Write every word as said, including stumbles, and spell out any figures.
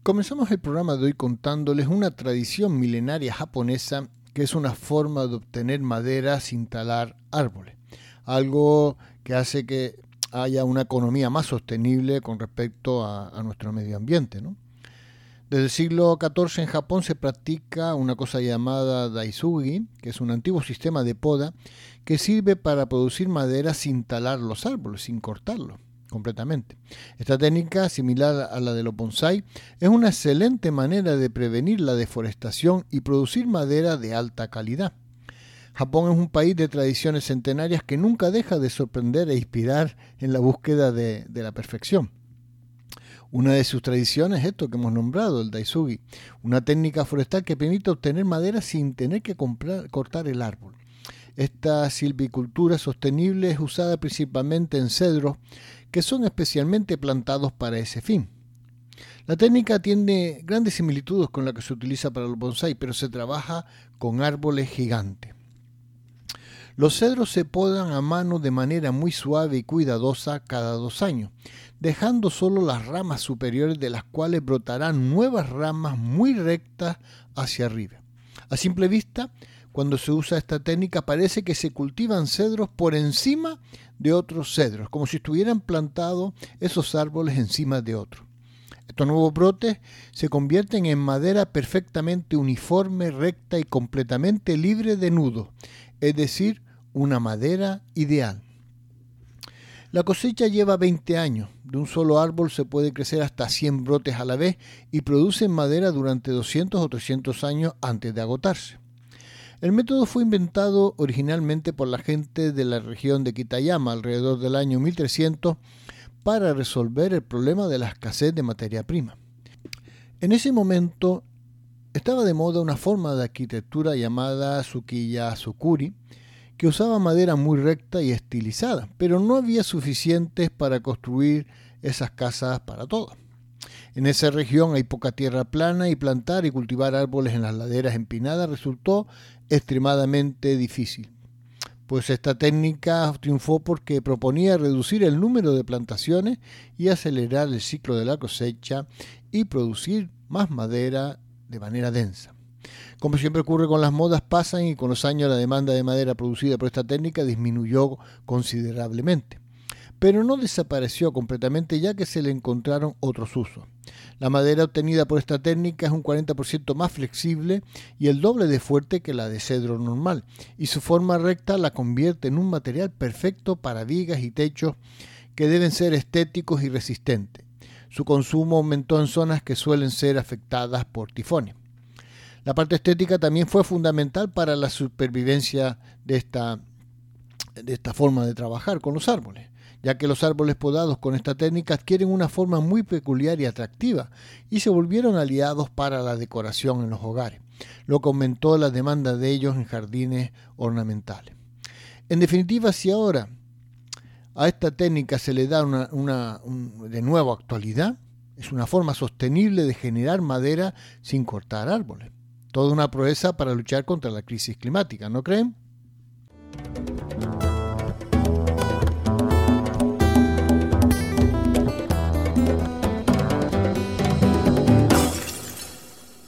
Comenzamos el programa de hoy contándoles una tradición milenaria japonesa que es una forma de obtener madera sin talar árboles, algo que hace que haya una economía más sostenible con respecto a, a nuestro medio ambiente, ¿no? Desde el siglo catorce en Japón se practica una cosa llamada daisugi, que es un antiguo sistema de poda que sirve para producir madera sin talar los árboles, sin cortarlos completamente. Esta técnica, similar a la de los bonsái, es una excelente manera de prevenir la deforestación y producir madera de alta calidad. Japón es un país de tradiciones centenarias que nunca deja de sorprender e inspirar en la búsqueda de, de la perfección. Una de sus tradiciones es esto que hemos nombrado, el daisugi, una técnica forestal que permite obtener madera sin tener que comprar, cortar el árbol. Esta silvicultura sostenible es usada principalmente en cedros que son especialmente plantados para ese fin. La técnica tiene grandes similitudes con la que se utiliza para los bonsái, pero se trabaja con árboles gigantes. Los cedros se podan a mano de manera muy suave y cuidadosa cada dos años, dejando solo las ramas superiores de las cuales brotarán nuevas ramas muy rectas hacia arriba. A simple vista, cuando se usa esta técnica parece que se cultivan cedros por encima de otros cedros, como si estuvieran plantados esos árboles encima de otros. Estos nuevos brotes se convierten en madera perfectamente uniforme, recta y completamente libre de nudos, es decir, una madera ideal. La cosecha lleva veinte años. De un solo árbol se puede crecer hasta cien brotes a la vez y producen madera durante doscientos o trescientos años antes de agotarse. El método fue inventado originalmente por la gente de la región de Kitayama alrededor del año mil trescientos para resolver el problema de la escasez de materia prima. En ese momento estaba de moda una forma de arquitectura llamada Tsukiya-zukuri, que usaba madera muy recta y estilizada, pero no había suficientes para construir esas casas para todos. En esa región hay poca tierra plana y plantar y cultivar árboles en las laderas empinadas resultó extremadamente difícil. Pues esta técnica triunfó porque proponía reducir el número de plantaciones y acelerar el ciclo de la cosecha y producir más madera de manera densa. Como siempre ocurre con las modas, pasan y con los años la demanda de madera producida por esta técnica disminuyó considerablemente. Pero no desapareció completamente ya que se le encontraron otros usos. La madera obtenida por esta técnica es un cuarenta por ciento más flexible y el doble de fuerte que la de cedro normal, y su forma recta la convierte en un material perfecto para vigas y techos que deben ser estéticos y resistentes. Su consumo aumentó en zonas que suelen ser afectadas por tifones. La parte estética también fue fundamental para la supervivencia de esta, de esta forma de trabajar con los árboles, ya que los árboles podados con esta técnica adquieren una forma muy peculiar y atractiva y se volvieron aliados para la decoración en los hogares, lo que aumentó la demanda de ellos en jardines ornamentales. En definitiva, si ahora a esta técnica se le da una, una un, de nuevo actualidad, es una forma sostenible de generar madera sin cortar árboles. Toda una proeza para luchar contra la crisis climática, ¿no creen?